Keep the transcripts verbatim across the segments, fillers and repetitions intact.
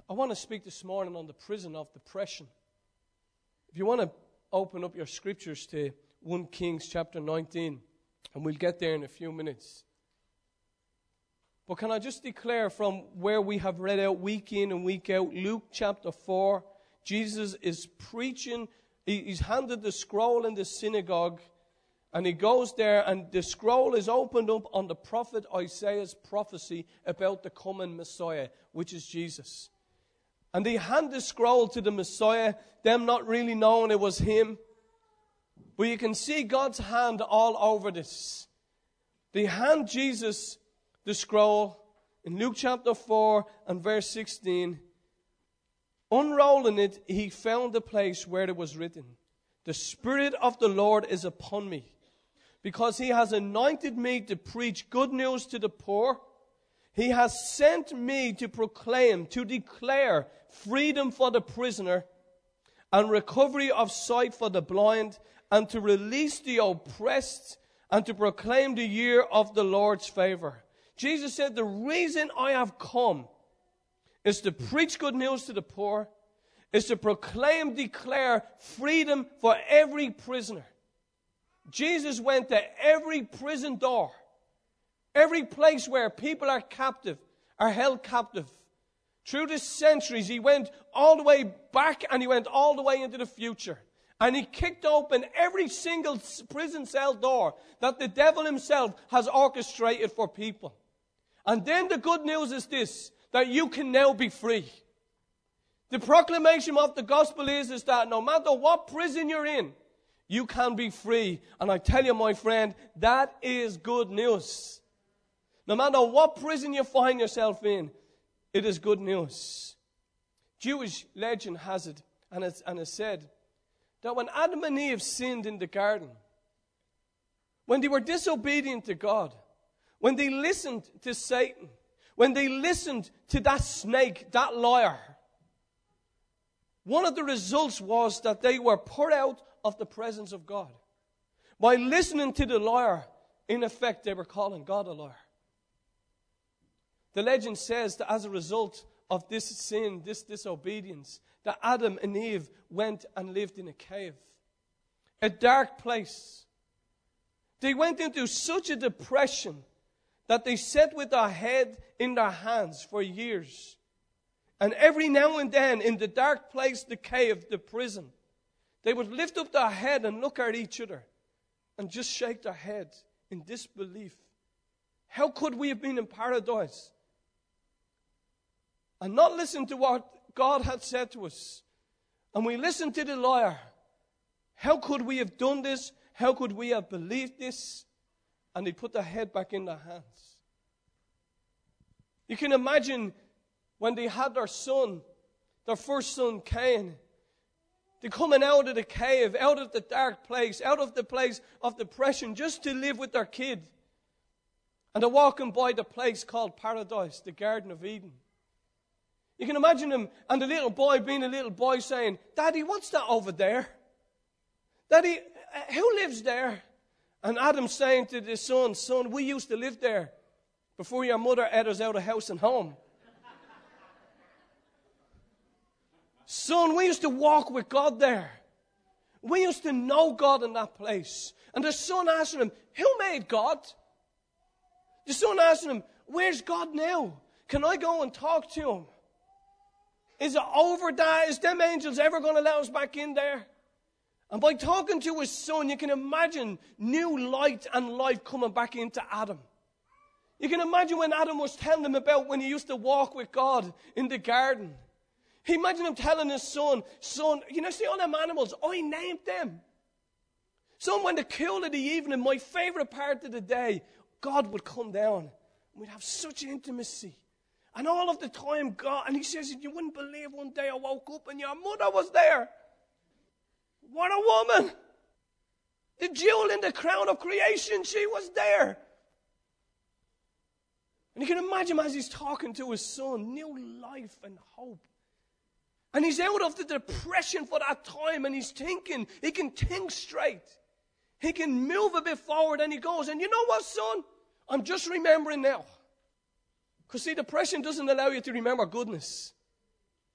I want to speak this morning on the prison of depression. If you want to open up your scriptures to First Kings chapter nineteen, and we'll get there in a few minutes. But can I just declare from where we have read out week in and week out, Luke chapter four, Jesus is preaching, he's handed the scroll in the synagogue, and he goes there, and the scroll is opened up on the prophet Isaiah's prophecy about the coming Messiah, which is Jesus. And they hand the scroll to the Messiah, them not really knowing it was him. But you can see God's hand all over this. They hand Jesus the scroll in Luke chapter four and verse sixteen. Unrolling it, he found the place where it was written, "The Spirit of the Lord is upon me, because he has anointed me to preach good news to the poor. He has sent me to proclaim, to declare freedom for the prisoner and recovery of sight for the blind, and to release the oppressed, and to proclaim the year of the Lord's favor." Jesus said, the reason I have come is to preach good news to the poor, is to proclaim, declare freedom for every prisoner. Jesus went to every prison door, every place where people are captive, are held captive. Through the centuries, he went all the way back and he went all the way into the future. And he kicked open every single prison cell door that the devil himself has orchestrated for people. And then the good news is this, that you can now be free. The proclamation of the gospel is, is that no matter what prison you're in, you can be free. And I tell you, my friend, that is good news. No matter what prison you find yourself in, it is good news. Jewish legend has it, and it's, and it said that when Adam and Eve sinned in the garden, when they were disobedient to God, when they listened to Satan, when they listened to that snake, that liar, one of the results was that they were put out of the presence of God. By listening to the liar, in effect, they were calling God a liar. The legend says that as a result of this sin, this disobedience, that Adam and Eve went and lived in a cave, a dark place. They went into such a depression that they sat with their head in their hands for years. And every now and then, in the dark place, the cave, the prison, they would lift up their head and look at each other and just shake their heads in disbelief. How could we have been in paradise and not listen to what God had said to us? And we listened to the liar. How could we have done this? How could we have believed this? And they put their head back in their hands. You can imagine when they had their son, their first son, Cain, they're coming out of the cave, out of the dark place, out of the place of depression, just to live with their kid. And they're walking by the place called paradise, the Garden of Eden. You can imagine him and the little boy being a little boy saying, "Daddy, what's that over there? Daddy, who lives there?" And Adam saying to the son, "Son, we used to live there before your mother ate us out of house and home. Son, we used to walk with God there. We used to know God in that place." And the son asking him, "Who made God?" The son asking him, "Where's God now? Can I go and talk to him? Is it over there? Is them angels ever going to let us back in there?" And by talking to his son, you can imagine new light and life coming back into Adam. You can imagine when Adam was telling him about when he used to walk with God in the garden. He imagine him telling his son, "Son, you know, see all them animals? I named them." So when the cool of the evening, my favorite part of the day, God would come down and we'd have such intimacy. And all of the time, God, and he says, "You wouldn't believe one day I woke up and your mother was there. What a woman. The jewel in the crown of creation, she was there." And you can imagine as he's talking to his son, new life and hope. And he's out of the depression for that time and he's thinking, he can think straight. He can move a bit forward and he goes, "And you know what, son? I'm just remembering now." Because see, depression doesn't allow you to remember goodness.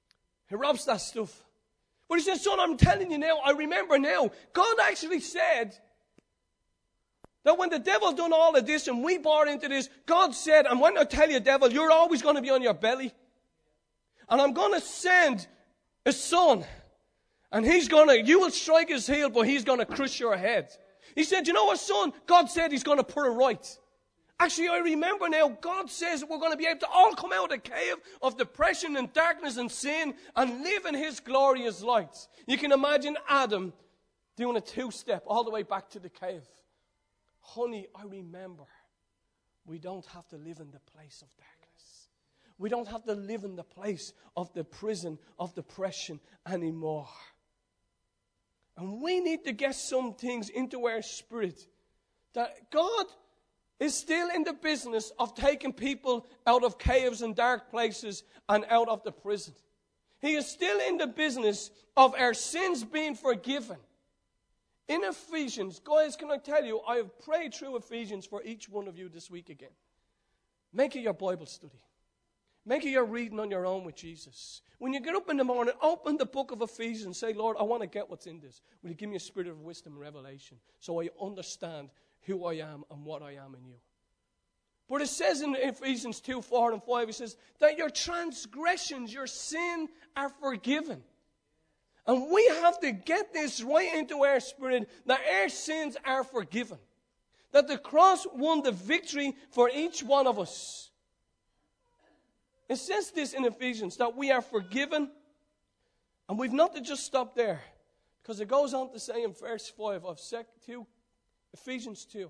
He robs that stuff. But he says, son, I'm telling you now, I remember now, God actually said that when the devil done all of this and we bought into this, God said, I'm going to tell you, devil, you're always going to be on your belly. And I'm going to send a son. And he's going to, you will strike his heel, but he's going to crush your head. He said, you know what, son? God said he's going to put it right. Actually, I remember now, God says that we're going to be able to all come out of the cave of depression and darkness and sin and live in his glorious light. You can imagine Adam doing a two-step all the way back to the cave. Honey, I remember we don't have to live in the place of darkness. We don't have to live in the place of the prison of depression anymore. And we need to get some things into our spirit that God is still in the business of taking people out of caves and dark places and out of the prison. He is still in the business of our sins being forgiven. In Ephesians, guys, can I tell you, I have prayed through Ephesians for each one of you this week again. Make it your Bible study. Make it your reading on your own with Jesus. When you get up in the morning, open the book of Ephesians. Say, Lord, I want to get what's in this. Will you give me a spirit of wisdom and revelation so I understand who I am and what I am in you? But it says in Ephesians two, four and five, it says that your transgressions, your sin are forgiven. And we have to get this right into our spirit that our sins are forgiven. That the cross won the victory for each one of us. It says this in Ephesians, that we are forgiven. And we've not to just stop there. Because it goes on to say in verse five of two, Ephesians two.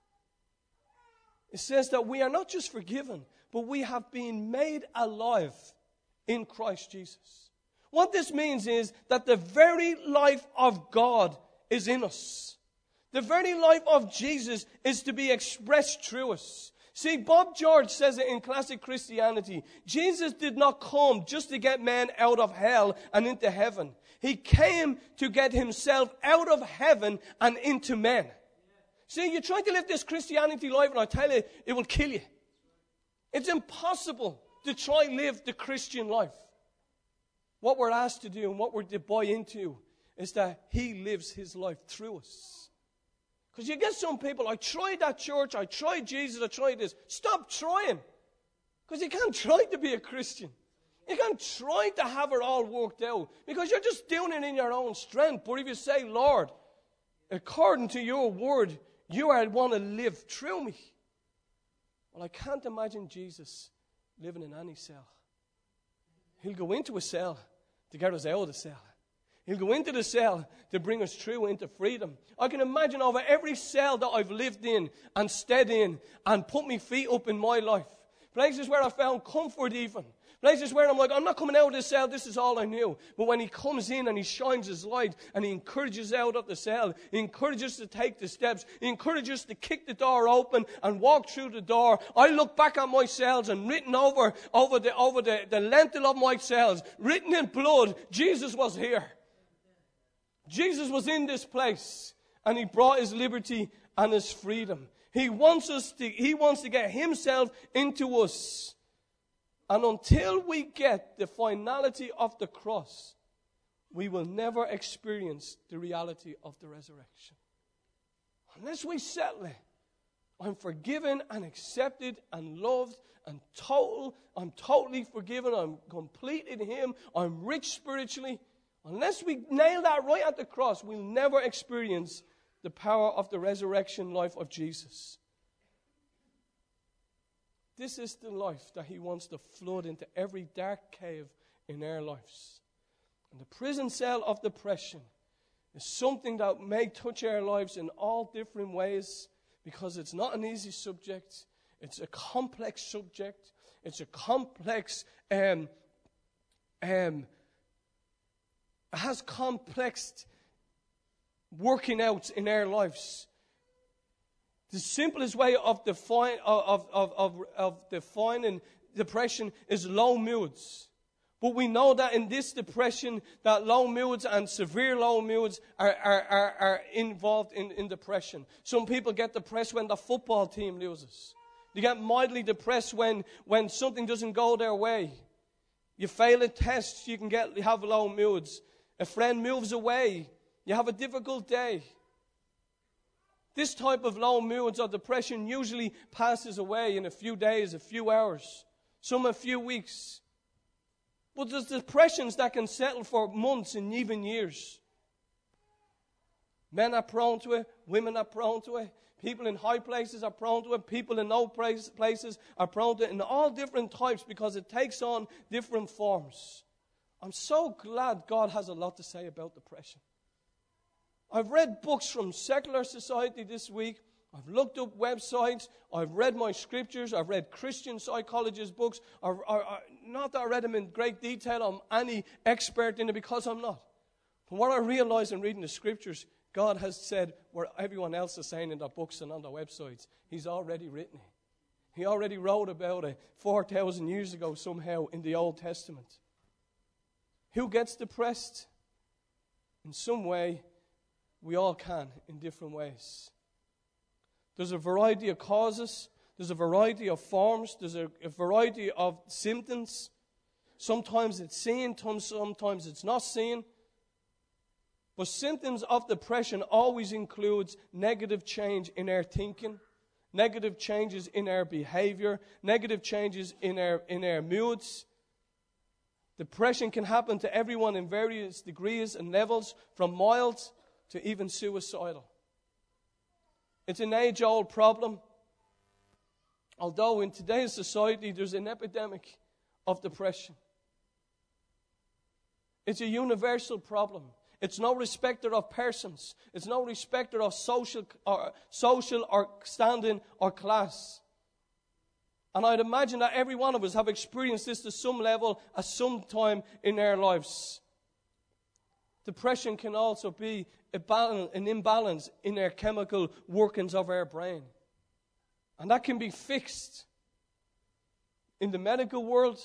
It says that we are not just forgiven, but we have been made alive in Christ Jesus. What this means is that the very life of God is in us. The very life of Jesus is to be expressed through us. See, Bob George says it in Classic Christianity. Jesus did not come just to get men out of hell and into heaven. He came to get himself out of heaven and into men. See, you're trying to live this Christianity life, and I tell you, it will kill you. It's impossible to try and live the Christian life. What we're asked to do and what we're to buy into is that he lives his life through us. Because you get some people, I tried that church, I tried Jesus, I tried this. Stop trying. Because you can't try to be a Christian. You can't try to have it all worked out. Because you're just doing it in your own strength. But if you say, Lord, according to your word, you are want to live through me. Well, I can't imagine Jesus living in any cell. He'll go into a cell to get us out of the cell. He'll go into the cell to bring us through into freedom. I can imagine over every cell that I've lived in and stayed in and put my feet up in my life. Places where I found comfort even. Places where I'm like, I'm not coming out of this cell, this is all I knew. But when he comes in and he shines his light and he encourages out of the cell, he encourages to take the steps, he encourages to kick the door open and walk through the door. I look back at my cells and written over, over, the, over the, the lintel of my cells, written in blood, Jesus was here. Jesus was in this place and he brought his liberty and his freedom. He wants us to, he wants to get himself into us. And until we get the finality of the cross, we will never experience the reality of the resurrection. Unless we settle it, I'm forgiven and accepted and loved and total. I'm totally forgiven. I'm complete in him. I'm rich spiritually. Unless we nail that right at the cross, we'll never experience the power of the resurrection life of Jesus. This is the life that he wants to flood into every dark cave in our lives. And the prison cell of depression is something that may touch our lives in all different ways because it's not an easy subject. It's a complex subject. It's a complex, um, um, it has complex working out in our lives. The simplest way of, define, of, of, of, of defining depression is low moods. But we know that in this depression, that low moods and severe low moods are, are, are, are involved in, in depression. Some people get depressed when the football team loses. They get mildly depressed when, when something doesn't go their way. You fail a test, you can get you have low moods. A friend moves away, you have a difficult day. This type of low moods or depression usually passes away in a few days, a few hours, some a few weeks. But there's depressions that can settle for months and even years. Men are prone to it, women are prone to it. People in high places are prone to it. People in low places are prone to it. In all different types, because it takes on different forms. I'm so glad God has a lot to say about depression. I've read books from secular society this week. I've looked up websites. I've read my scriptures. I've read Christian psychologists' books. I, I, I, not that I read them in great detail. I'm any expert in it, because I'm not. But what I realize in reading the scriptures, God has said what everyone else is saying in their books and on their websites. He's already written it. He already wrote about it four thousand years ago somehow in the Old Testament. Who gets depressed? In some way, we all can in different ways. There's a variety of causes. There's a variety of forms. There's a, a variety of symptoms. Sometimes it's seen, sometimes it's not seen. But symptoms of depression always includes negative change in our thinking, negative changes in our behavior, negative changes in our in our moods. Depression can happen to everyone in various degrees and levels, from mild to even suicidal. It's an age-old problem. Although in today's society there's an epidemic of depression. It's a universal problem. It's no respecter of persons. It's no respecter of social or, social or standing or class. And I'd imagine that every one of us have experienced this to some level at some time in our lives. Depression can also be a balance, an imbalance in our chemical workings of our brain. And that can be fixed in the medical world.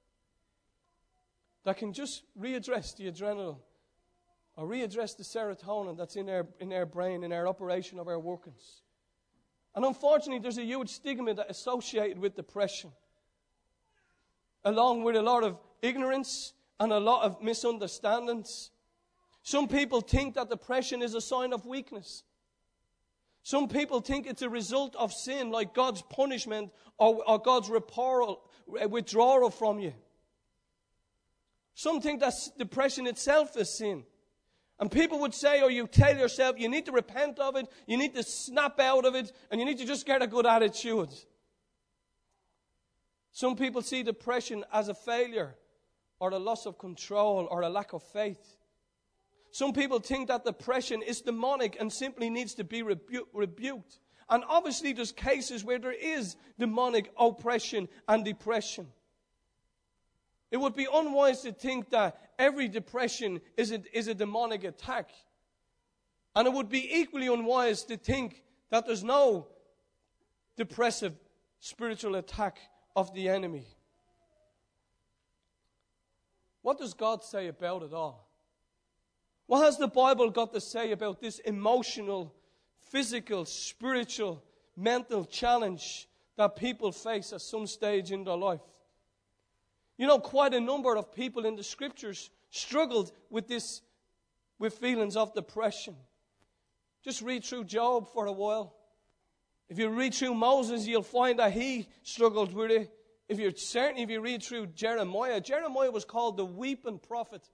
That can just readdress the adrenaline or readdress the serotonin that's in our, in our brain, in our operation of our workings. And unfortunately, there's a huge stigma that is associated with depression, along with a lot of ignorance and a lot of misunderstandings. Some people think that depression is a sign of weakness. Some people think it's a result of sin, like God's punishment or, or God's withdrawal, withdrawal from you. Some think that depression itself is sin. And people would say, or you tell yourself, you need to repent of it, you need to snap out of it, and you need to just get a good attitude. Some people see depression as a failure, or a loss of control, or a lack of faith. Some people think that depression is demonic and simply needs to be rebu- rebuked. And obviously there's cases where there is demonic oppression and depression. It would be unwise to think that every depression is a, is a demonic attack. And it would be equally unwise to think that there's no depressive spiritual attack of the enemy. What does God say about it all? What has the Bible got to say about this emotional, physical, spiritual, mental challenge that people face at some stage in their life? You know, quite a number of people in the scriptures struggled with this, with feelings of depression. Just read through Job for a while. If you read through Moses, you'll find that he struggled with it. If you're certainly, if you read through Jeremiah, Jeremiah was called the weeping prophet.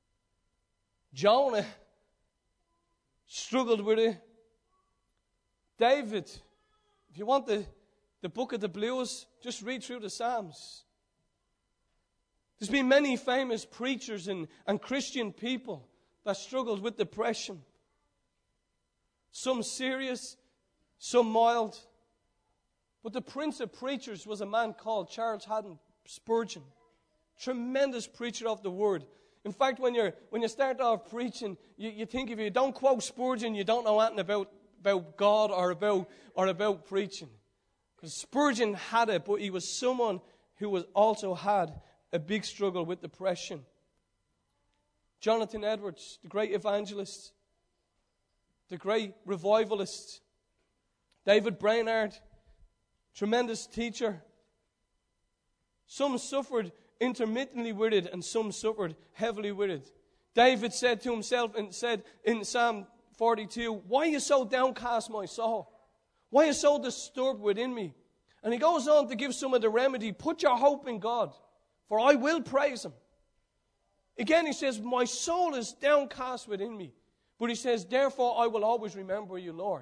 Jonah struggled with it. David, if you want the, the book of the blues, just read through the Psalms. There's been many famous preachers and, and Christian people that struggled with depression. Some serious, some mild. But the prince of preachers was a man called Charles Haddon Spurgeon. Tremendous preacher of the word. In fact, when you're when you start off preaching, you, you think if you don't quote Spurgeon, you don't know anything about, about God or about or about preaching. Because Spurgeon had it, but he was someone who was also had a big struggle with depression. Jonathan Edwards, the great evangelist, the great revivalist. David Brainerd, tremendous teacher. Some suffered intermittently with it, and some suffered heavily with it. David said to himself and said in Psalm forty-two, why are you so downcast, my soul? Why are you so disturbed within me? And he goes on to give some of the remedy. Put your hope in God, for I will praise him. Again, he says, my soul is downcast within me. But he says, therefore I will always remember you, Lord.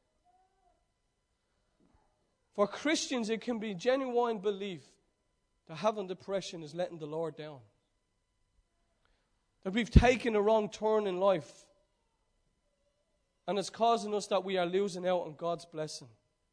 For Christians, it can be genuine belief that having depression is letting the Lord down. That we've taken a wrong turn in life. And it's causing us that we are losing out on God's blessing.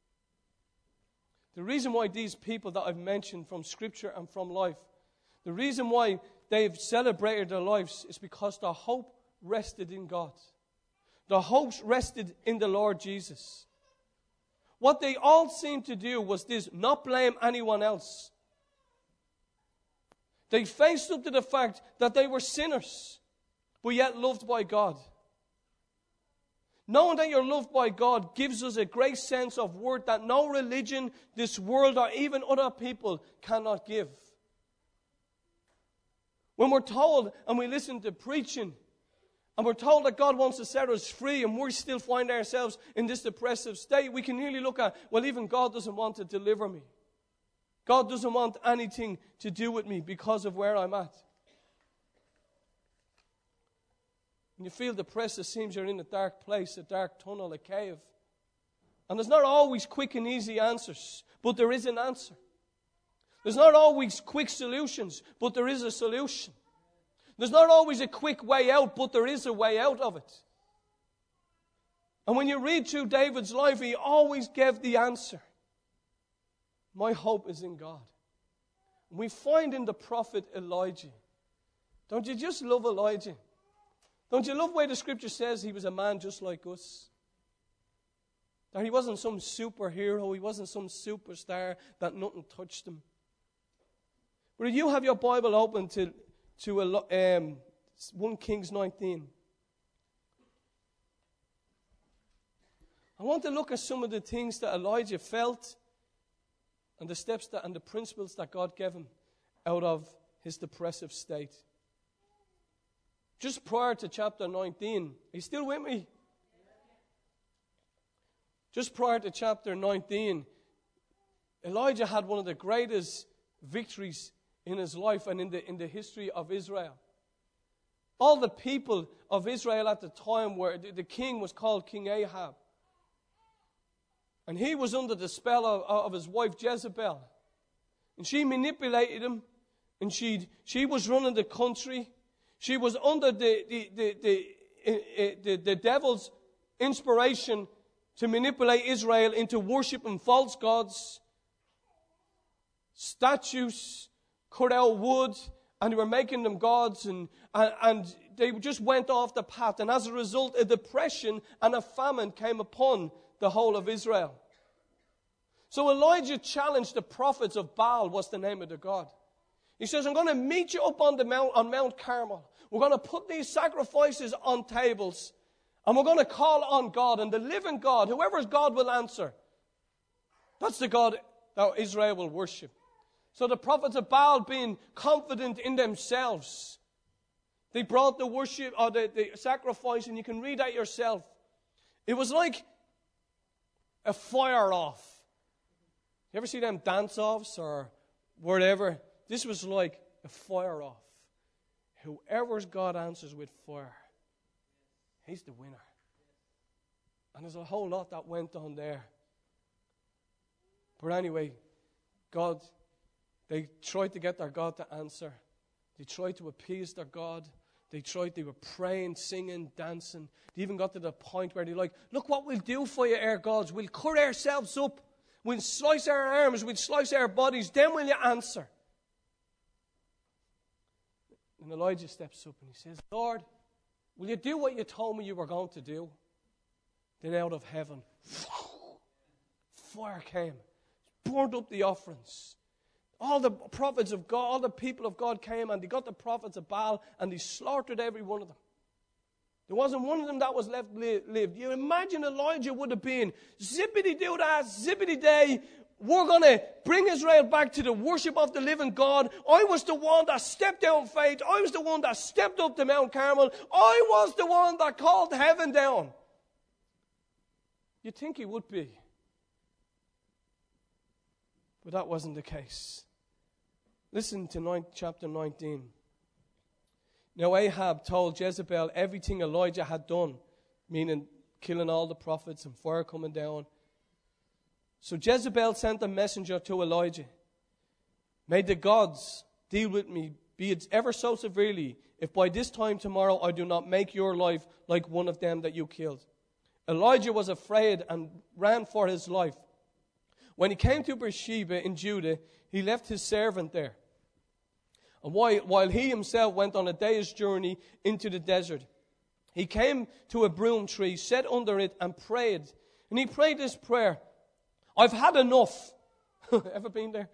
The reason why these people that I've mentioned from Scripture and from life, the reason why they've celebrated their lives is because their hope rested in God. Their hopes rested in the Lord Jesus. What they all seemed to do was this, not blame anyone else. They faced up to the fact that they were sinners, but yet loved by God. Knowing that you're loved by God gives us a great sense of worth that no religion, this world, or even other people cannot give. When we're told and we listen to preaching, and we're told that God wants to set us free, and we still find ourselves in this depressive state, we can nearly look at, well, even God doesn't want to deliver me. God doesn't want anything to do with me because of where I'm at. When you feel depressed, it seems you're in a dark place, a dark tunnel, a cave. And there's not always quick and easy answers, but there is an answer. There's not always quick solutions, but there is a solution. There's not always a quick way out, but there is a way out of it. And when you read through David's life, he always gave the answer. My hope is in God. We find in the prophet Elijah. Don't you just love Elijah? Don't you love the way the Scripture says he was a man just like us? That he wasn't some superhero, he wasn't some superstar, that nothing touched him. But if you have your Bible open to, to um, First Kings nineteen, I want to look at some of the things that Elijah felt and the steps that, and the principles that God gave him out of his depressive state. Just prior to chapter nineteen, are you still with me? Just prior to chapter nineteen, Elijah had one of the greatest victories in his life and in the, in the history of Israel. All the people of Israel at the time were, the, the king was called King Ahab. And he was under the spell of, of his wife Jezebel. And she manipulated him. And she she was running the country. She was under the the, the, the, the, the devil's inspiration to manipulate Israel into worshiping false gods, statues, cut out wood, and they were making them gods, and, and, and they just went off the path. And as a result, a depression and a famine came upon the whole of Israel. So Elijah challenged the prophets of Baal, was the name of the god. He says, I'm going to meet you up on the mount, on Mount Carmel. We're going to put these sacrifices on tables, and we're going to call on God, and the living God, whoever's God will answer. That's the God that Israel will worship. So the prophets of Baal, being confident in themselves, they brought the worship or the, the sacrifice, and you can read that yourself. It was like a fire-off. You ever see them dance-offs or whatever? This was like a fire-off. Whoever's God answers with fire, he's the winner. And there's a whole lot that went on there. But anyway, God, they tried to get their God to answer. They tried to appease their God. They tried, they were praying, singing, dancing. They even got to the point where they're like, look what we'll do for you, our gods. We'll cut ourselves up. We'll slice our arms. We'll slice our bodies. Then will you answer? And Elijah steps up and he says, Lord, will you do what you told me you were going to do? Then out of heaven, fire came. Burned up the offerings. All the prophets of God, all the people of God came, and they got the prophets of Baal, and they slaughtered every one of them. There wasn't one of them that was left li- lived. You imagine Elijah would have been zippity-doo-dah, zippity-day, we're going to bring Israel back to the worship of the living God. I was the one that stepped out in faith. I was the one that stepped up to Mount Carmel. I was the one that called heaven down. You'd think he would be. But that wasn't the case. Listen to nine, chapter nineteen. Now Ahab told Jezebel everything Elijah had done, meaning killing all the prophets and fire coming down. So Jezebel sent a messenger to Elijah. May the gods deal with me, be it ever so severely, if by this time tomorrow I do not make your life like one of them that you killed. Elijah was afraid and ran for his life. When he came to Beersheba in Judah, he left his servant there. And while, while he himself went on a day's journey into the desert, he came to a broom tree, sat under it, and prayed. And he prayed this prayer: I've had enough. Ever been there?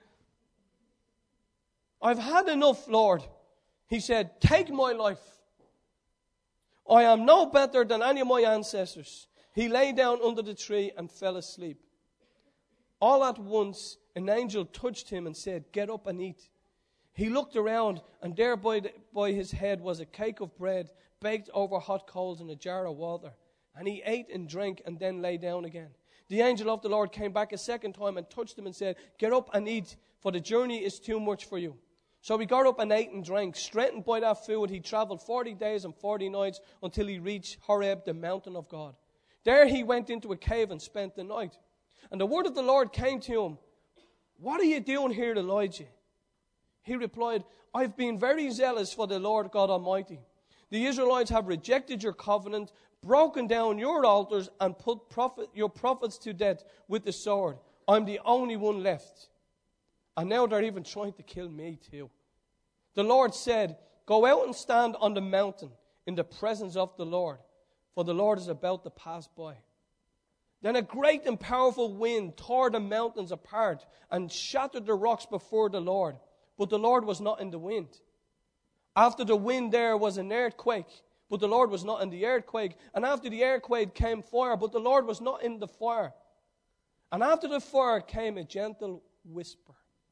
I've had enough, Lord. He said, take my life. I am no better than any of my ancestors. He lay down under the tree and fell asleep. All at once, an angel touched him and said, get up and eat. He looked around, and there by, the, by his head was a cake of bread baked over hot coals and a jar of water. And he ate and drank and then lay down again. The angel of the Lord came back a second time and touched him and said, get up and eat, for the journey is too much for you. So he got up and ate and drank. Strengthened by that food, he traveled forty days and forty nights until he reached Horeb, the mountain of God. There he went into a cave and spent the night. And the word of the Lord came to him, what are you doing here, Elijah? He replied, I've been very zealous for the Lord God Almighty. The Israelites have rejected your covenant, broken down your altars, and put prophet, your prophets to death with the sword. I'm the only one left. And now they're even trying to kill me too. The Lord said, go out and stand on the mountain in the presence of the Lord, for the Lord is about to pass by. Then a great and powerful wind tore the mountains apart and shattered the rocks before the Lord. But the Lord was not in the wind. After the wind there was an earthquake, but the Lord was not in the earthquake. And after the earthquake came fire, but the Lord was not in the fire. And after the fire came a gentle whisper.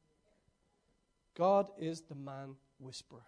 God is the man whisperer.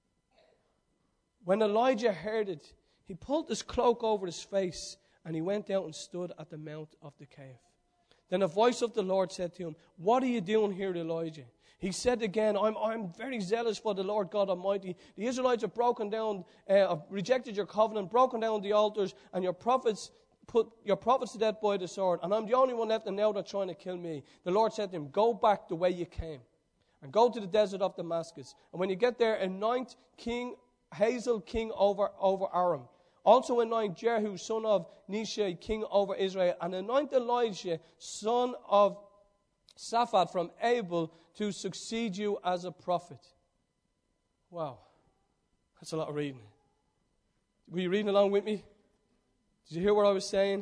When Elijah heard it, he pulled his cloak over his face, and he went out and stood at the mouth of the cave. Then a voice of the Lord said to him, what are you doing here, Elijah? He said again, I'm, I'm very zealous for the Lord God Almighty. The Israelites have broken down, uh, rejected your covenant, broken down the altars, and your prophets put your prophets to death by the sword. And I'm the only one left, and now they're trying to kill me. The Lord said to him, go back the way you came, and go to the desert of Damascus. And when you get there, anoint King Hazael king over, over Aram. Also anoint Jehu, son of Nimshi, king over Israel. And anoint Elijah, son of Shaphat from Abel, to succeed you as a prophet. Wow. That's a lot of reading. Were you reading along with me? Did you hear what I was saying?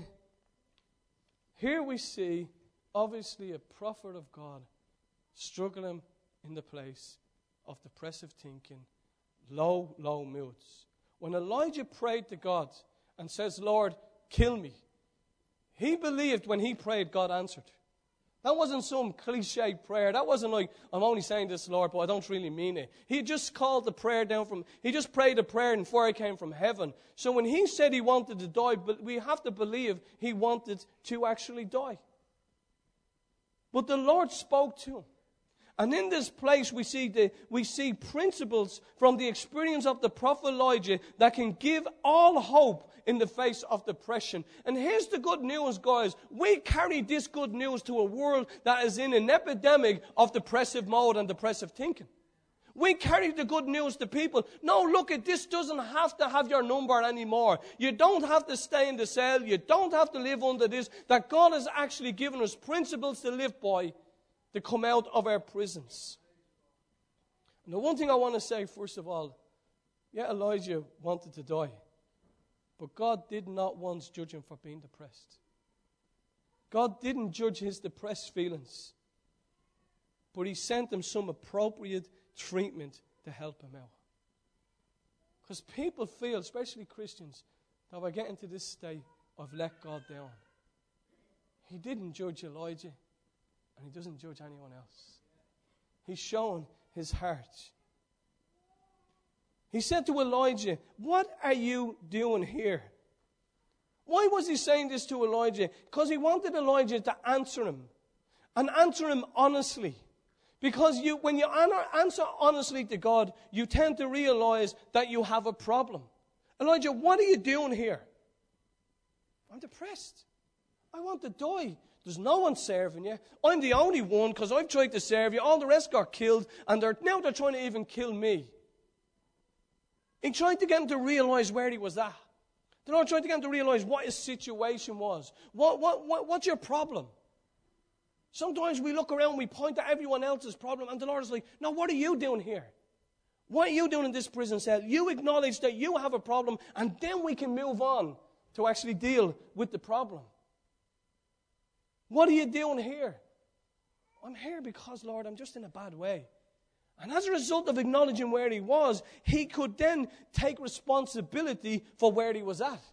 Here we see, obviously, a prophet of God struggling in the place of depressive thinking, low, low moods. When Elijah prayed to God and says, Lord, kill me, he believed when he prayed, God answered. That wasn't some cliche prayer. That wasn't like, I'm only saying this, Lord, but I don't really mean it. He just called the prayer down from, he just prayed a prayer and fire came from heaven. So when he said he wanted to die, but we have to believe he wanted to actually die. But the Lord spoke to him. And in this place, we see the we see principles from the experience of the prophet Elijah that can give all hope in the face of depression. And here's the good news, guys. We carry this good news to a world that is in an epidemic of depressive mode and depressive thinking. We carry the good news to people. No, look, it this doesn't have to have your number anymore. You don't have to stay in the cell. You don't have to live under this. That God has actually given us principles to live by, to come out of our prisons. And the one thing I want to say, first of all, yeah, Elijah wanted to die. But God did not once judge him for being depressed. God didn't judge his depressed feelings. But he sent him some appropriate treatment to help him out. Because people feel, especially Christians, that we're getting to this state of let God down. He didn't judge Elijah. And he doesn't judge anyone else. He's shown his heart. He said to Elijah, what are you doing here? Why was he saying this to Elijah? Because he wanted Elijah to answer him. And answer him honestly. Because you, when you answer honestly to God, you tend to realize that you have a problem. Elijah, what are you doing here? I'm depressed. I want to die. There's no one serving you. I'm the only one because I've tried to serve you. All the rest got killed, and they're, now they're trying to even kill me. He tried to get him to realize where he was at. The Lord tried to get him to realize what his situation was. What, what, what, what's your problem? Sometimes we look around and we point at everyone else's problem, and the Lord is like, no, what are you doing here? What are you doing in this prison cell? You acknowledge that you have a problem, and then we can move on to actually deal with the problem. What are you doing here? I'm here because, Lord, I'm just in a bad way. And as a result of acknowledging where he was, he could then take responsibility for where he was at.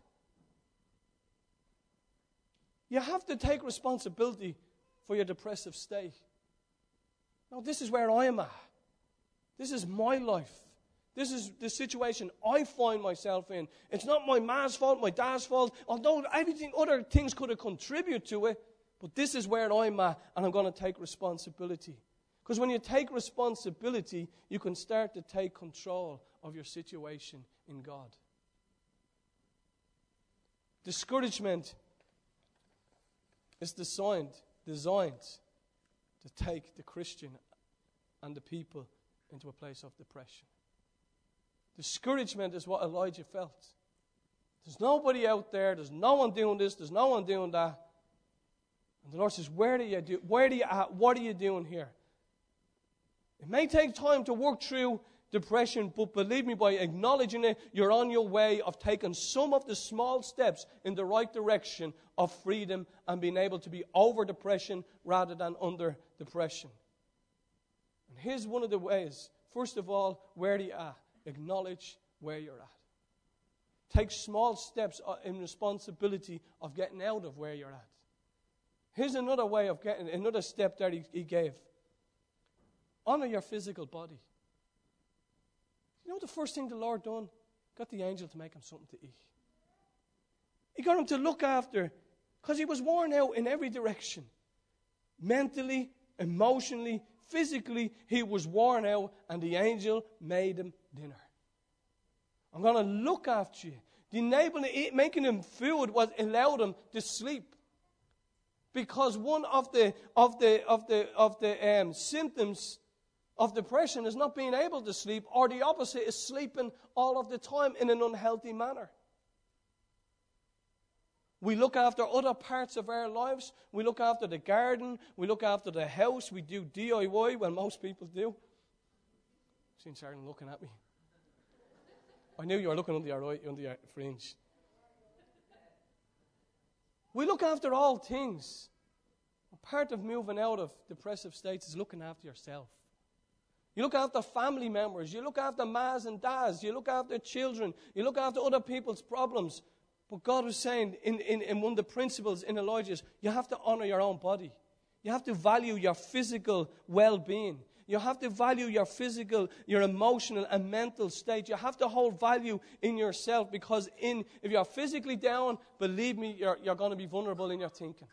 You have to take responsibility for your depressive state. Now, this is where I am at. This is my life. This is the situation I find myself in. It's not my ma's fault, my dad's fault, although everything, other things could have contributed to it. But this is where I'm at, and I'm going to take responsibility. Because when you take responsibility, you can start to take control of your situation in God. Discouragement is designed, designed to take the Christian and the people into a place of depression. Discouragement is what Elijah felt. There's nobody out there. There's no one doing this. There's no one doing that. And the Lord says, where do you do? Where do you at? What are you doing here? It may take time to work through depression, but believe me, by acknowledging it, you're on your way of taking some of the small steps in the right direction of freedom and being able to be over depression rather than under depression. And here's one of the ways. First of all, where are you at? Acknowledge where you're at. Take small steps in responsibility of getting out of where you're at. Here's another way of getting, another step that he, he gave. Honor your physical body. You know the first thing the Lord done? Got the angel to make him something to eat. He got him to look after, because he was worn out in every direction. Mentally, emotionally, physically, he was worn out, and the angel made him dinner. I'm going to look after you. The enabling, making him food was allowed him to sleep. Because one of the of the of the of the um, symptoms of depression is not being able to sleep, or the opposite is sleeping all of the time in an unhealthy manner. We look after other parts of our lives. We look after the garden. We look after the house. We do D I Y, well, most people do. I've seen Sharon looking at me. I knew you were looking under your eye, under your fringe. We look after all things. Part of moving out of depressive states is looking after yourself. You look after family members. You look after mas and dads. You look after children. You look after other people's problems. But God was saying in, in, in one of the principles in Elijah's, you have to honor your own body. You have to value your physical well-being. You have to value your physical, your emotional and mental state. You have to hold value in yourself, because in if you're physically down, believe me, you're, you're going to be vulnerable in your thinking.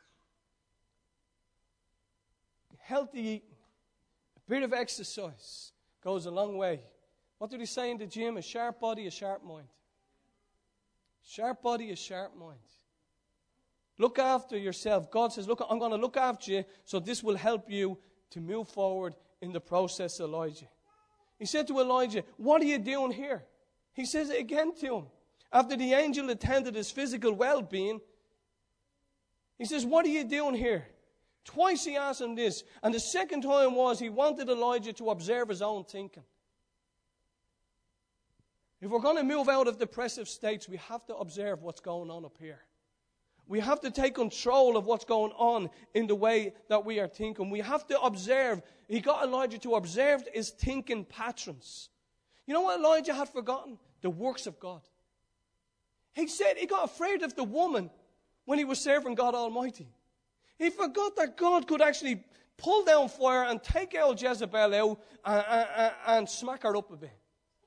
Healthy eating, a bit of exercise goes a long way. What did he say in the gym? A sharp body, a sharp mind. Sharp body, a sharp mind. Look after yourself. God says, look, I'm going to look after you, so this will help you to move forward in the process, Elijah. He said to Elijah, what are you doing here? He says it again to him. After the angel attended his physical well-being, he says, what are you doing here? Twice he asked him this. And the second time was he wanted Elijah to observe his own thinking. If we're going to move out of depressive states, we have to observe what's going on up here. We have to take control of what's going on in the way that we are thinking. We have to observe. He got Elijah to observe his thinking patterns. You know what Elijah had forgotten? The works of God. He said he got afraid of the woman when he was serving God Almighty. He forgot that God could actually pull down fire and take old Jezebel out and, and, and smack her up a bit.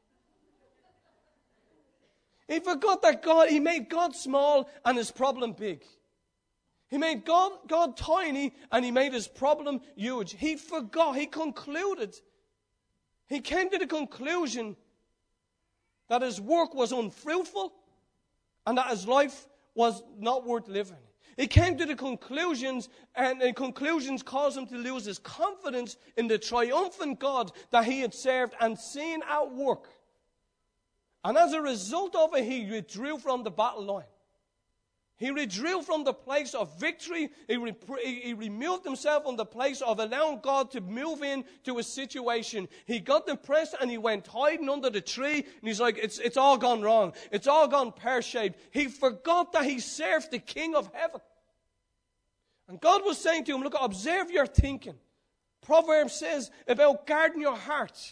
He forgot that God, he made God small and his problem big. He made God, God tiny and he made his problem huge. He forgot, he concluded, he came to the conclusion that his work was unfruitful and that his life was not worth living. He came to the conclusions, and the conclusions caused him to lose his confidence in the triumphant God that he had served and seen at work. And as a result of it, he withdrew from the battle line. He withdrew from the place of victory. He, re- he removed himself from the place of allowing God to move in to his situation. He got depressed and he went hiding under the tree. And he's like, it's, it's all gone wrong. It's all gone pear-shaped. He forgot that he served the King of heaven. And God was saying to him, look, observe your thinking. Proverbs says about guarding your heart.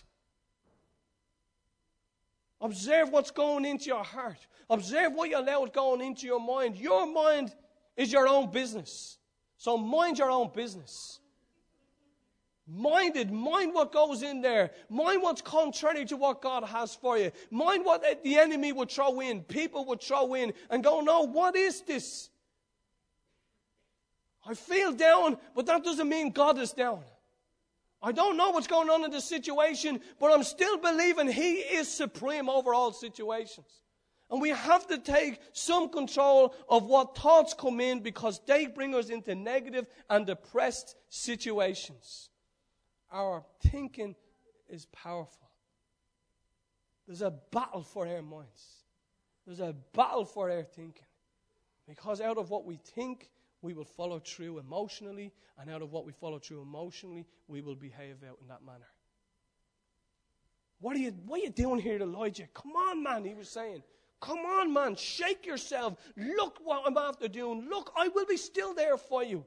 Observe what's going into your heart. Observe what you allow going into your mind. Your mind is your own business. So mind your own business. Mind it. Mind what goes in there. Mind what's contrary to what God has for you. Mind what the enemy would throw in, people would throw in, and go, no, what is this? I feel down, but that doesn't mean God is down. I don't know what's going on in this situation, but I'm still believing he is supreme over all situations. And we have to take some control of what thoughts come in because they bring us into negative and depressed situations. Our thinking is powerful. There's a battle for our minds. There's a battle for our thinking. Because out of what we think, we will follow through emotionally, and out of what we follow through emotionally, we will behave out in that manner. What are you, what are you doing here, Elijah? Come on, man, he was saying. Come on, man, shake yourself. Look what I'm after doing. Look, I will be still there for you.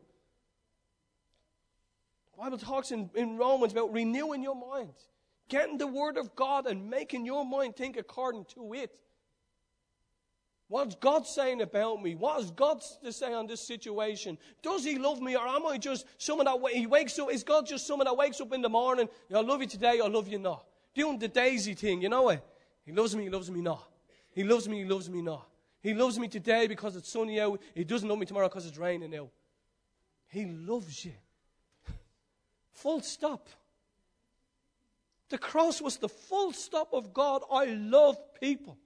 The Bible talks in, in Romans about renewing your mind, getting the word of God and making your mind think according to it. What's God saying about me? What has God to say on this situation? Does he love me, or am I just someone that he wakes up? Is God just someone that wakes up in the morning? I love you today, I love you not. Doing the daisy thing, you know it. He loves me, he loves me not. He loves me, he loves me not. He loves me today because it's sunny out. He doesn't love me tomorrow because it's raining out. He loves you. Full stop. The cross was the full stop of God. I love people.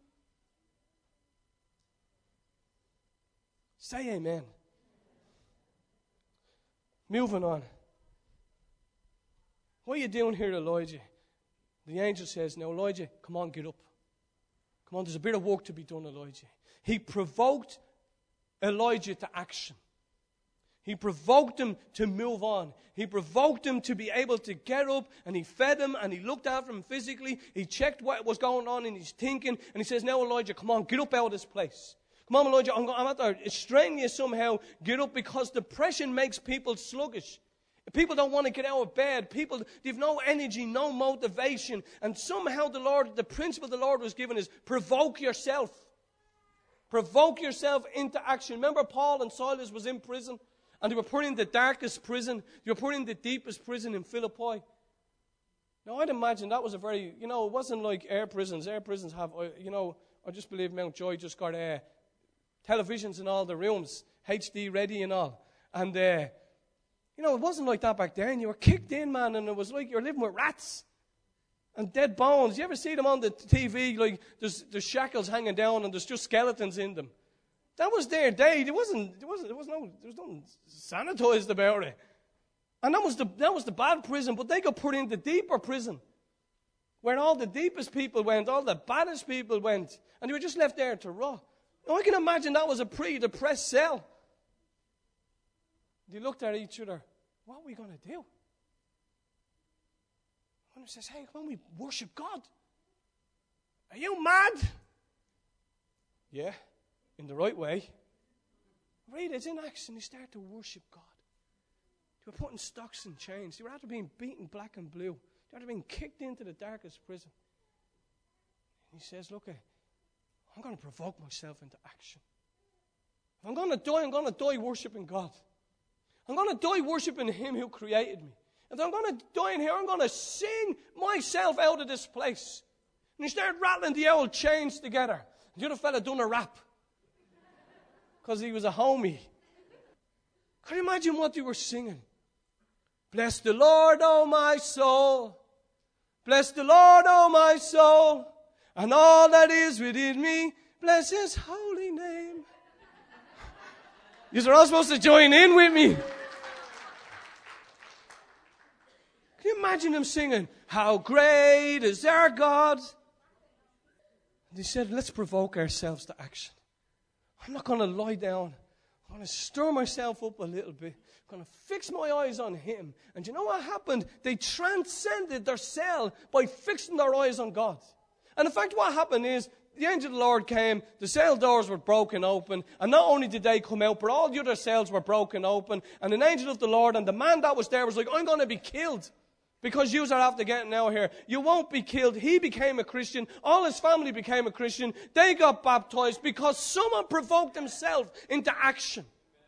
Say amen. Moving on. What are you doing here, Elijah? The angel says, now, Elijah, come on, get up. Come on, there's a bit of work to be done, Elijah. He provoked Elijah to action. He provoked him to move on. He provoked him to be able to get up, and he fed him, and he looked after him physically. He checked what was going on in his thinking, and he says, now, Elijah, come on, get up out of this place. Come on, Elijah, I'm, I'm out to strain you somehow. Get up, because depression makes people sluggish. People don't want to get out of bed. People, they've no energy, no motivation. And somehow the Lord, the principle the Lord was given is provoke yourself. Provoke yourself into action. Remember Paul and Silas was in prison, and they were put in the darkest prison. They were put in the deepest prison in Philippi. Now, I'd imagine that was a very, you know, it wasn't like air prisons. Air prisons have, you know, I just believe Mount Joy just got uh, televisions in all the rooms, H D ready and all. And, uh, you know, it wasn't like that back then. You were kicked in, man, and it was like you were living with rats and dead bones. You ever see them on the T V, like there's, there's shackles hanging down and there's just skeletons in them? That was their day. There wasn't, there wasn't, there was no, there was nothing sanitized about it. And that was the, that was the bad prison, but they got put in the deeper prison, where all the deepest people went, all the baddest people went, and they were just left there to rot. Now, I can imagine that was a pretty depressed cell. They looked at each other. What are we going to do? One says, hey, come on, we worship God. Are you mad? Yeah, in the right way. Right, it's in action. They start to worship God. They were putting stocks and chains. They were after being beaten black and blue. They were after being kicked into the darkest prison. And he says, look, I'm going to provoke myself into action. If I'm going to die, I'm going to die worshiping God. I'm going to die worshiping Him who created me. If I'm going to die in here, I'm going to sing myself out of this place. And he started rattling the old chains together. And the other fella done a rap. Because he was a homie. Can you imagine what they were singing? Bless the Lord, oh my soul. Bless the Lord, oh my soul. And all that is within me. Bless his holy name. You're all supposed to join in with me. Can you imagine them singing, how great is our God? And he said, let's provoke ourselves to action. I'm not going to lie down. I'm going to stir myself up a little bit. I'm going to fix my eyes on him. And you know what happened? They transcended their cell by fixing their eyes on God. And in fact, what happened is, the angel of the Lord came, the cell doors were broken open, and not only did they come out, but all the other cells were broken open. And an angel of the Lord, and the man that was there was like, I'm going to be killed. Because you are after getting out here. You won't be killed. He became a Christian. All his family became a Christian. They got baptized because someone provoked himself into action.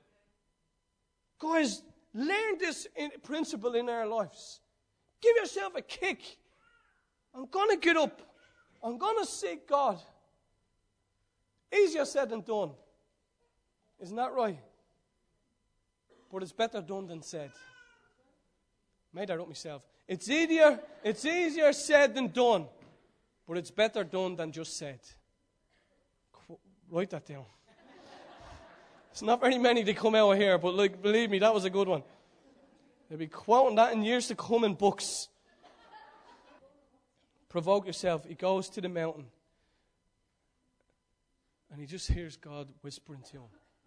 Guys, learn this in, principle in our lives. Give yourself a kick. I'm going to get up. I'm going to seek God. Easier said than done. Isn't that right? But it's better done than said. Made that up myself. It's easier, it's easier said than done, but it's better done than just said. Write that down. It's not very many that come out here, but like, believe me, that was a good one. They'll be quoting that in years to come in books. Provoke yourself. He goes to the mountain, and he just hears God whispering to him.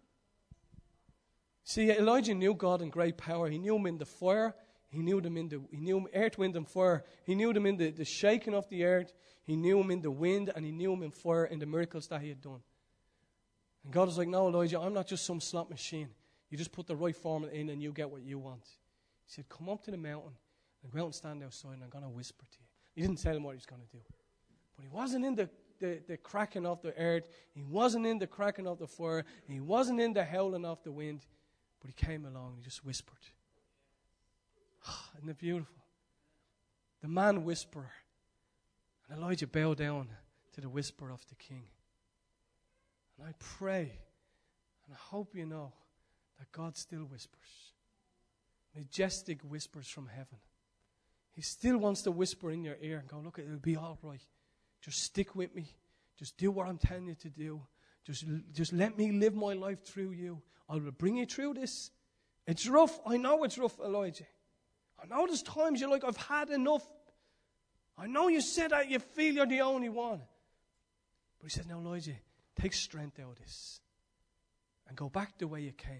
See, Elijah knew God in great power. He knew him in the fire. He knew them in the he knew earth, wind, and fire. He knew them in the, the shaking of the earth. He knew him in the wind, and he knew him in fire in the miracles that he had done. And God was like, no, Elijah, I'm not just some slot machine. You just put the right formula in and you get what you want. He said, come up to the mountain and go out and stand outside, and I'm going to whisper to you. He didn't tell him what he was going to do. But he wasn't in the, the, the cracking of the earth. He wasn't in the cracking of the fire. He wasn't in the howling of the wind. But he came along and he just whispered. Isn't it beautiful? The man whisperer. And Elijah bowed down to the whisper of the king. And I pray, and I hope you know, that God still whispers. Majestic whispers from heaven. He still wants to whisper in your ear and go, look, it'll be all right. Just stick with me. Just do what I'm telling you to do. Just, just let me live my life through you. I will bring you through this. It's rough. I know it's rough, Elijah. I know there's times you're like, I've had enough. I know you said that you feel you're the only one. But he said, no, Elijah, take strength out of this and go back the way you came.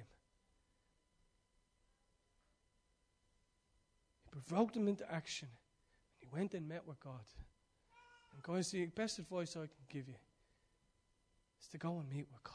He provoked him into action. He went and met with God. And guys, the best advice I can give you is to go and meet with God.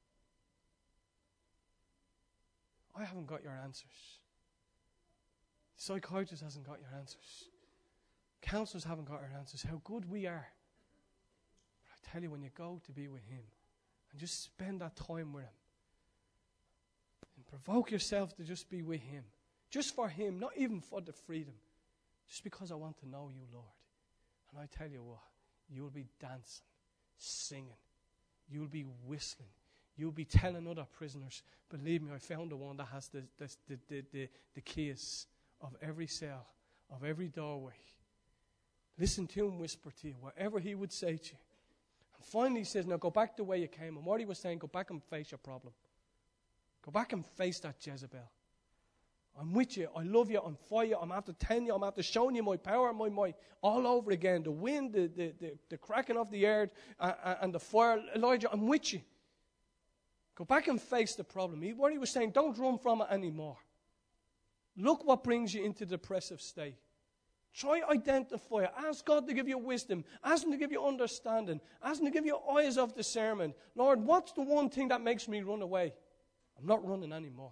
I haven't got your answers. Psychiatrist hasn't got your answers. Counselors haven't got your answers. How good we are. But I tell you, when you go to be with him and just spend that time with him and provoke yourself to just be with him, just for him, not even for the freedom, just because I want to know you, Lord. And I tell you what, you'll be dancing, singing, you'll be whistling, you'll be telling other prisoners, believe me, I found the one that has the, the, the, the, the, the keys of every cell, of every doorway. Listen to him whisper to you, whatever he would say to you. And finally he says, now go back the way you came. And what he was saying, go back and face your problem. Go back and face that Jezebel. I'm with you. I love you. I'm for you. I'm after telling you. I'm after showing you my power and my might all over again. The wind, the, the, the, the cracking of the earth, uh, uh, and the fire. Elijah, I'm with you. Go back and face the problem. He, what he was saying, don't run from it anymore. Look what brings you into the depressive state. Try identify it. Ask God to give you wisdom. Ask him to give you understanding. Ask him to give you eyes of discernment. Lord, what's the one thing that makes me run away? I'm not running anymore.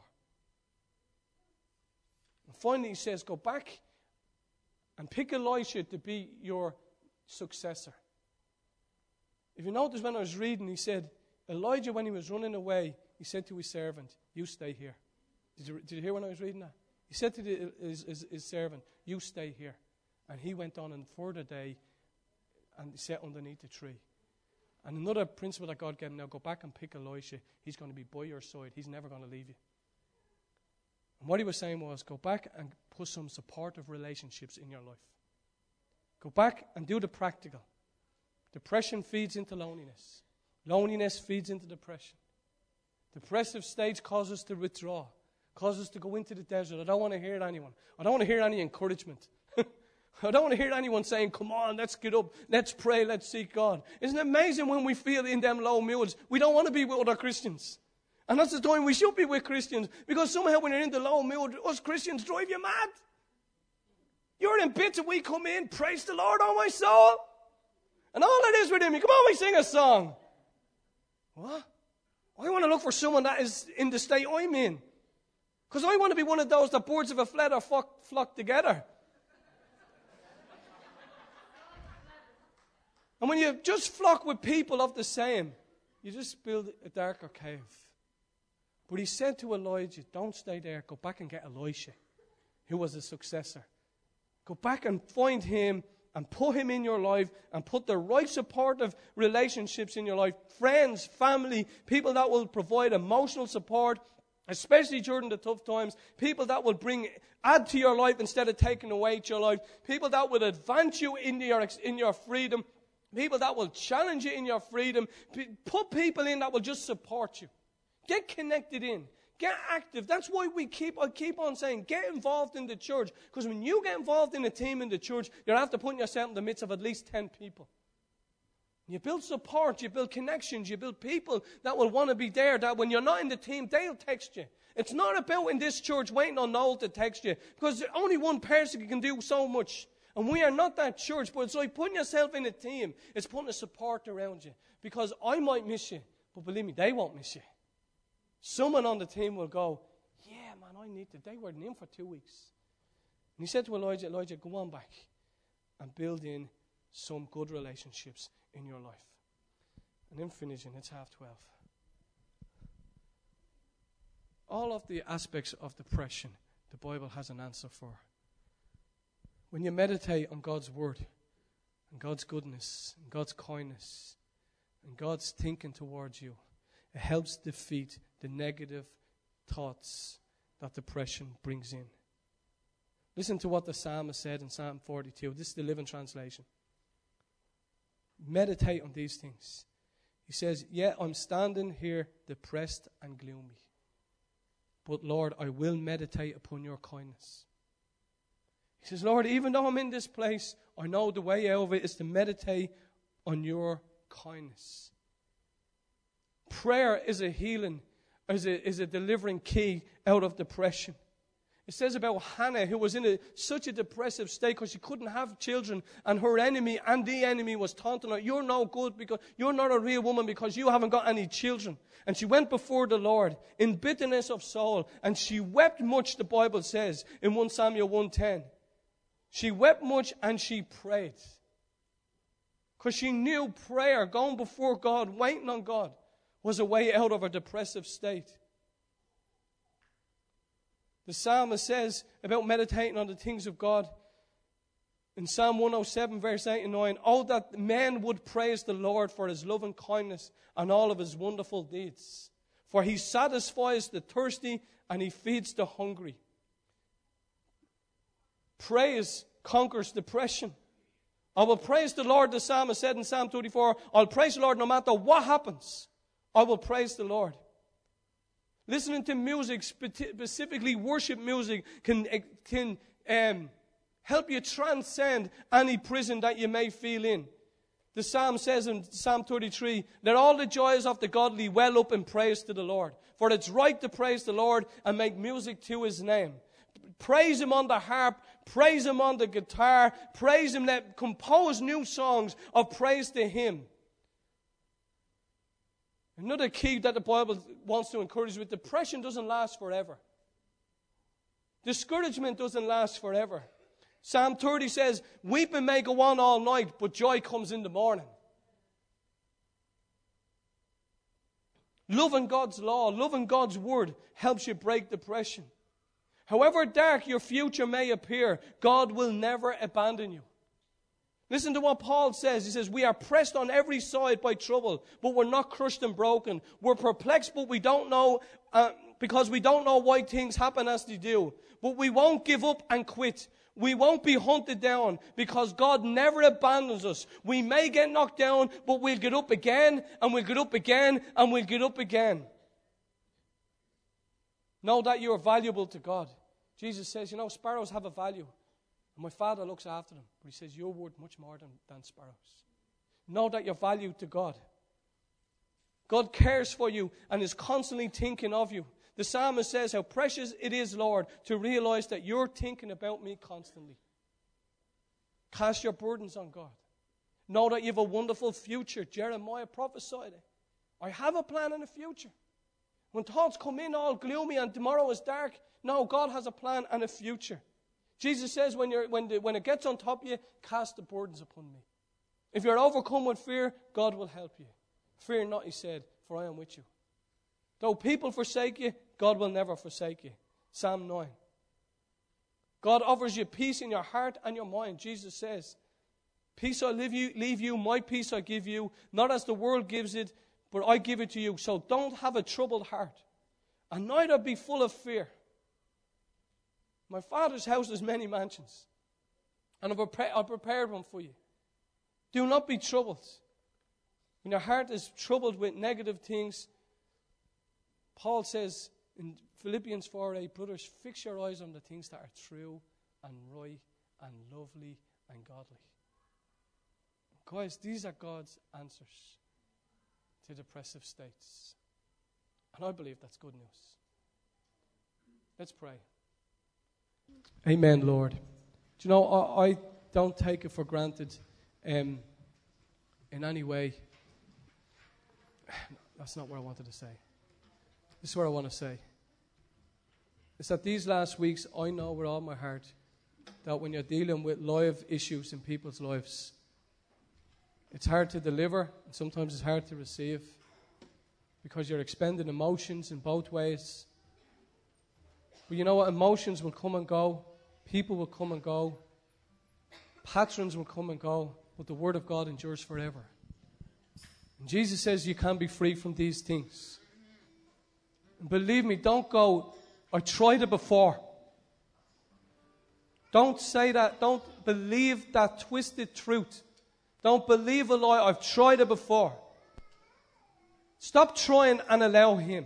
And finally he says, go back and pick Elisha to be your successor. If you notice when I was reading, he said, Elijah, when he was running away, he said to his servant, you stay here. Did you, did you hear when I was reading that? He said to the, his, his, his servant, you stay here. And he went on and further day and sat underneath the tree. And another principle that God gave him, now go back and pick Elisha. He's going to be by your side. He's never going to leave you. And what he was saying was, go back and put some supportive relationships in your life. Go back and do the practical. Depression feeds into loneliness. Loneliness feeds into depression. Depressive states cause us to withdraw, cause us to go into the desert. I don't want to hear anyone. I don't want to hear any encouragement. I don't want to hear anyone saying, come on, let's get up, let's pray, let's seek God. Isn't it amazing when we feel in them low moods? We don't want to be with other Christians. And that's the time we should be with Christians, because somehow when you're in the low mood, us Christians drive you mad. You're in bits and we come in, praise the Lord, oh my soul. And all it is with him, you come on, we sing a song. What? I want to look for someone that is in the state I'm in. Because I want to be one of those that birds of a feather flock, flock together. And when you just flock with people of the same, you just build a darker cave. But he said to Elijah, don't stay there. Go back and get Elisha, who was a successor. Go back and find him and put him in your life and put the right supportive relationships in your life. Friends, family, people that will provide emotional support, especially during the tough times. People that will bring, add to your life instead of taking away to your life. People that will advance you in your, in your freedom. People that will challenge you in your freedom. Put people in that will just support you. Get connected in. Get active. That's why we keep, I keep on saying, get involved in the church. Because when you get involved in a team in the church, you're after putting yourself in the midst of at least ten people. You build support, you build connections, you build people that will want to be there, that when you're not in the team, they'll text you. It's not about in this church waiting on Noel to text you, because only one person can do so much. And we are not that church, but it's like putting yourself in a team. It's putting a support around you. Because I might miss you, but believe me, they won't miss you. Someone on the team will go, yeah, man, I need to. They weren't in for two weeks. And he said to Elijah, Elijah, go on back and build in some good relationships in your life. And then finishing, it's half twelve. All of the aspects of depression, the Bible has an answer for. When you meditate on God's word, and God's goodness, and God's kindness, and God's thinking towards you, it helps defeat the negative thoughts that depression brings in. Listen to what the psalmist said in Psalm forty-two. This is the Living Translation. Meditate on these things. He says, yeah, I'm standing here depressed and gloomy. But Lord, I will meditate upon your kindness. He says, Lord, even though I'm in this place, I know the way out of it is to meditate on your kindness. Prayer is a healing, is a, is a delivering key out of depression. It says about Hannah, who was in a, such a depressive state because she couldn't have children, and her enemy and the enemy was taunting her, you're no good because you're not a real woman because you haven't got any children. And she went before the Lord in bitterness of soul, and she wept much, the Bible says in First Samuel one ten. She wept much and she prayed. Because she knew prayer, going before God, waiting on God, was a way out of her depressive state. The psalmist says about meditating on the things of God in Psalm one oh seven, verse eight and nine, oh, that men would praise the Lord for his loving kindness and all of his wonderful deeds. For he satisfies the thirsty and he feeds the hungry. Praise conquers depression. I will praise the Lord, the psalmist said in Psalm thirty-four. I'll praise the Lord no matter what happens. I will praise the Lord. Listening to music, specifically worship music, can, can um, help you transcend any prison that you may feel in. The psalm says in Psalm thirty-three, let all the joys of the godly well up in praise to the Lord. For it's right to praise the Lord and make music to his name. Praise him on the harp, praise him on the guitar, praise him, let compose new songs of praise to him. Another key that the Bible wants to encourage with, depression doesn't last forever. Discouragement doesn't last forever. Psalm thirty says, weeping may go on all night, but joy comes in the morning. Loving God's law, loving God's word helps you break depression. However dark your future may appear, God will never abandon you. Listen to what Paul says. He says, we are pressed on every side by trouble, but we're not crushed and broken. We're perplexed, but we don't know, uh, because we don't know why things happen as they do. But we won't give up and quit. We won't be hunted down, because God never abandons us. We may get knocked down, but we'll get up again, and we'll get up again, and we'll get up again. Know that you are valuable to God. Jesus says, you know, sparrows have a value. And my Father looks after them. But he says, you're worth much more than, than sparrows. Know that you're valued to God. God cares for you and is constantly thinking of you. The psalmist says, how precious it is, Lord, to realize that you're thinking about me constantly. Cast your burdens on God. Know that you have a wonderful future. Jeremiah prophesied it. I have a plan in the future. When thoughts come in all gloomy and tomorrow is dark, no, God has a plan and a future. Jesus says, when, you're, when, the, when it gets on top of you, cast the burdens upon me. If you're overcome with fear, God will help you. Fear not, he said, for I am with you. Though people forsake you, God will never forsake you. Psalm nine. God offers you peace in your heart and your mind. Jesus says, peace I leave you, leave you, my peace I give you, not as the world gives it, but I give it to you. So don't have a troubled heart, and neither be full of fear. My Father's house has many mansions, and I've prepared, I've prepared one for you. Do not be troubled. When your heart is troubled with negative things, Paul says in Philippians four eight, brothers, fix your eyes on the things that are true and right and lovely and godly. Guys, these are God's answers to depressive states. And I believe that's good news. Let's pray. Amen, Lord. Do you know, I, I don't take it for granted um, in any way. That's not what I wanted to say. This is what I want to say. It's that these last weeks, I know with all my heart that when you're dealing with live issues in people's lives, it's hard to deliver, and sometimes it's hard to receive, because you're expending emotions in both ways. But you know what? Emotions will come and go. People will come and go. Patterns will come and go. But the Word of God endures forever. And Jesus says you can be free from these things. And believe me, don't go, I tried it before. Don't say that. Don't believe that twisted truth. Don't believe a lie. I've tried it before. Stop trying and allow Him.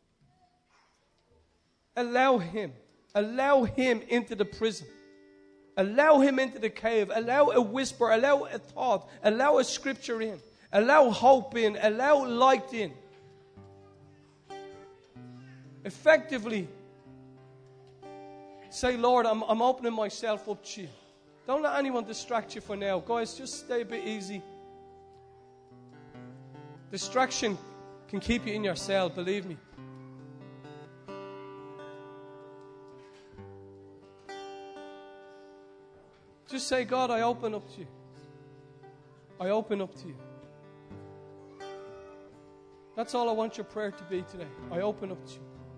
Allow Him. Allow Him into the prison. Allow Him into the cave. Allow a whisper. Allow a thought. Allow a scripture in. Allow hope in. Allow light in. Effectively, say, Lord, I'm, I'm opening myself up to you. Don't let anyone distract you for now. Guys, just stay a bit easy. Distraction can keep you in your cell, believe me. Just say, God, I open up to you. I open up to you. That's all I want your prayer to be today. I open up to you.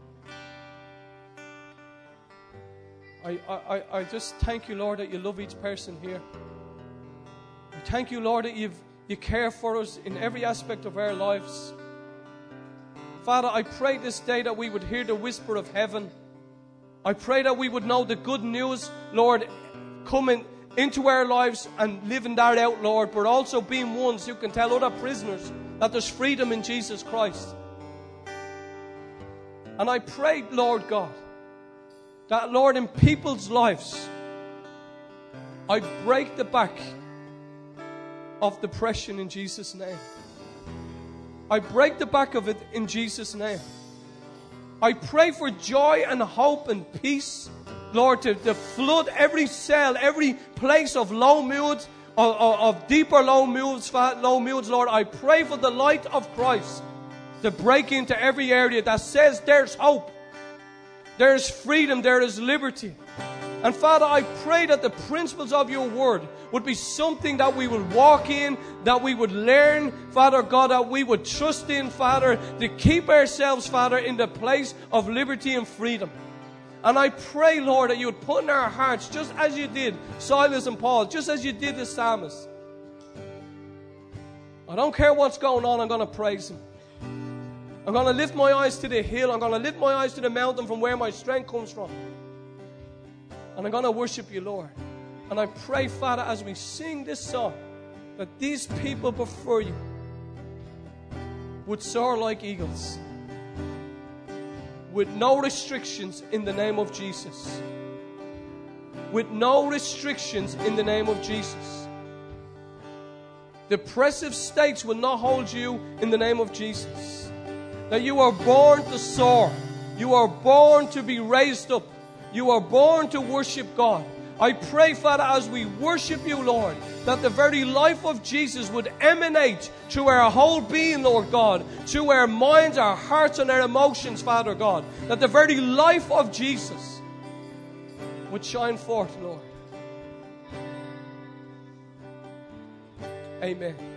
I, I, I just thank you, Lord, that you love each person here. I thank you, Lord, that you've, you care for us in every aspect of our lives. Father, I pray this day that we would hear the whisper of heaven. I pray that we would know the good news, Lord, coming into our lives and living that out, Lord, but also being ones who can tell other prisoners that there's freedom in Jesus Christ. And I pray, Lord God, that, Lord, in people's lives, I break the back of depression in Jesus' name. I break the back of it in Jesus' name. I pray for joy and hope and peace, Lord, to, to flood every cell, every place of low moods, of, of, of deeper low moods, low moods, Lord. I pray for the light of Christ to break into every area that says there's hope. There is freedom, there is liberty. And Father, I pray that the principles of your word would be something that we would walk in, that we would learn, Father God, that we would trust in, Father, to keep ourselves, Father, in the place of liberty and freedom. And I pray, Lord, that you would put in our hearts, just as you did Silas and Paul, just as you did the psalmist. I don't care what's going on, I'm going to praise him. I'm going to lift my eyes to the hill. I'm going to lift my eyes to the mountain from where my strength comes from. And I'm going to worship you, Lord. And I pray, Father, as we sing this song, that these people before you would soar like eagles, with no restrictions in the name of Jesus. With no restrictions in the name of Jesus. Depressive states will not hold you in the name of Jesus. That you are born to soar. You are born to be raised up. You are born to worship God. I pray, Father, as we worship you, Lord, that the very life of Jesus would emanate through our whole being, Lord God, through our minds, our hearts, and our emotions, Father God. That the very life of Jesus would shine forth, Lord. Amen.